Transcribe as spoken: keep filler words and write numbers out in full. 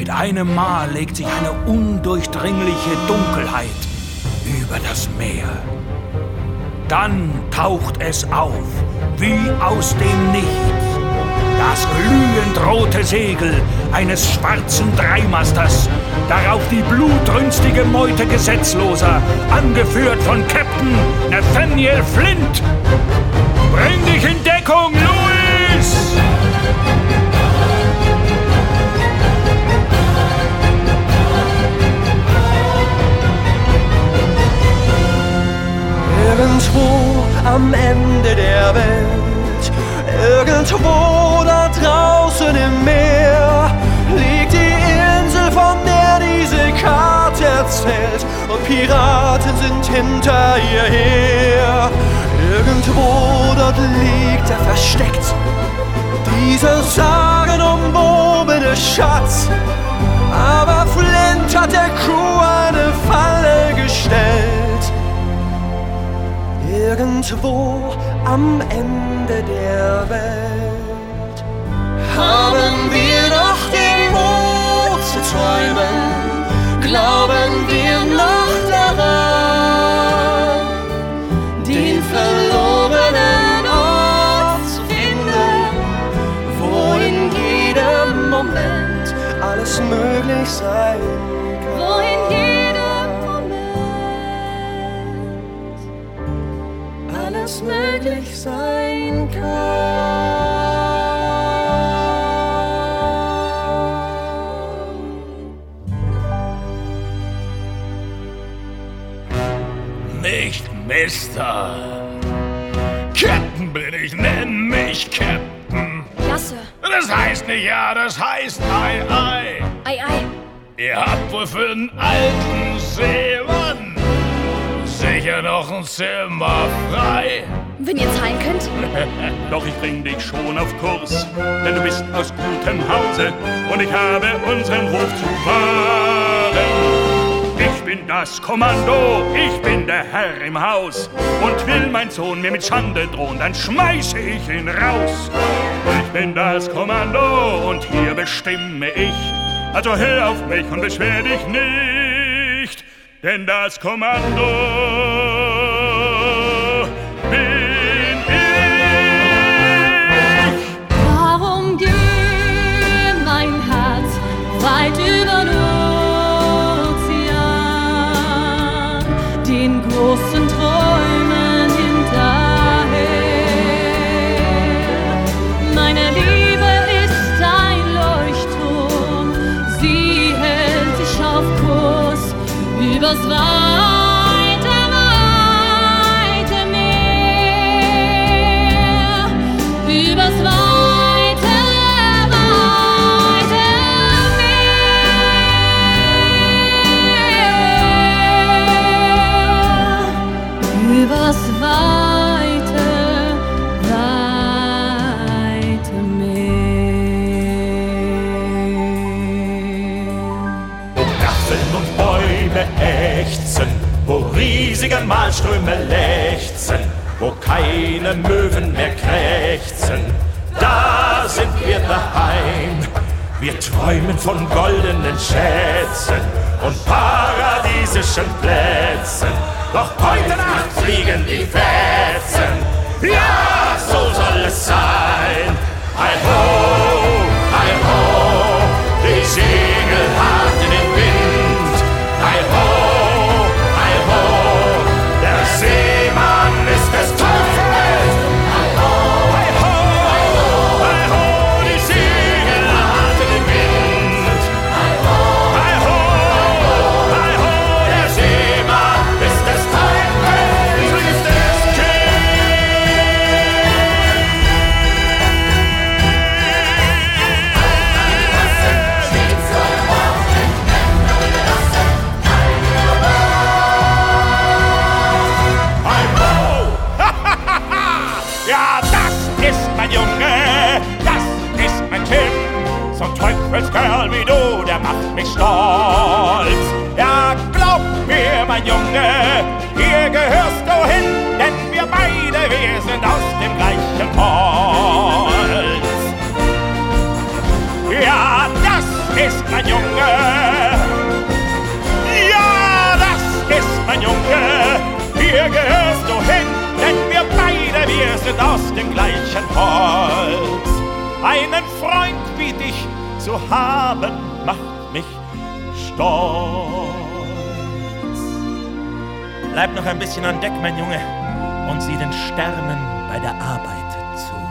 Mit einem Mal legt sich eine undurchdringliche Dunkelheit über das Meer. Dann taucht es auf, wie aus dem Nichts. Das glühend rote Segel eines schwarzen Dreimasters, darauf die blutrünstige Meute Gesetzloser, angeführt von Captain Nathaniel Flint. Bring dich in Deckung, Louis! Irgendwo am Ende der Welt, irgendwo da draußen im Meer, liegt die Insel, von der diese Karte erzählt, und Piraten sind hinter ihr her. Irgendwo dort liegt er versteckt, dieser sagenumwobene Schatz. Aber Flint hat der Crew eine Falle gestellt. Irgendwo am Ende der Welt haben wir noch den Mut zu träumen, glauben wir noch daran, den verlorenen Ort zu finden, wo in jedem Moment alles möglich sein kann. Wo in jedem Moment alles möglich sein kann. Nicht Mister Captain bin ich, nenn mich Captain. Ja, Sir. Das heißt nicht ja, das heißt ei, ei. Ei, ei. Ihr habt wohl für den alten Seemann sicher noch ein Zimmer frei. Wenn ihr zahlen könnt. Doch ich bring dich schon auf Kurs, denn du bist aus gutem Hause und ich habe unseren Hof zu wahren. Ich bin das Kommando, ich bin der Herr im Haus. Und will mein Sohn mir mit Schande drohen, dann schmeiße ich ihn raus. Ich bin das Kommando und hier bestimme ich. Also hör auf mich und beschwer dich nicht, denn das Kommando bin ich. Warum geht mein Herz weit über den Ozean, den großen Träumen hinterher? Meine Liebe ist ein Leuchtturm, sie hält sich auf Kurs übers weite, weite Meer, übers weite, weite Meer, übers weite, weite Meer. Wo Gaffeln und Bäume ächzen, wo riesige Malströme lechzen, wo keine Möwen mehr krächzen, da sind wir daheim. Wir träumen von goldenen Schätzen und paradiesischen Plätzen. Doch heute Nacht fliegen die Fetzen. Ja, so soll es sein. Hi ho, hi ho, die Segel hart in den Wind. Hi ho, hi ho, der Seemann ist des Teufels. Hi ho, hi ho, hi ho, die Segel hart in den Wind. Hi ho, hi ho, hi ho, der Seemann ist des Teufels, ist des Ja, das ist mein Junge, das ist mein Kind. So ein Teufelskerl wie du, der macht mich stolz. Ja, glaub mir, mein Junge, hier gehörst du hin, denn wir beide, wir sind aus dem gleichen Holz. Ja, das ist mein Junge, mir gehörst du hin, denn wir beide, wir sind aus dem gleichen Holz. Einen Freund wie dich zu haben, macht mich stolz. Bleib noch ein bisschen an Deck, mein Junge, und sieh den Sternen bei der Arbeit zu.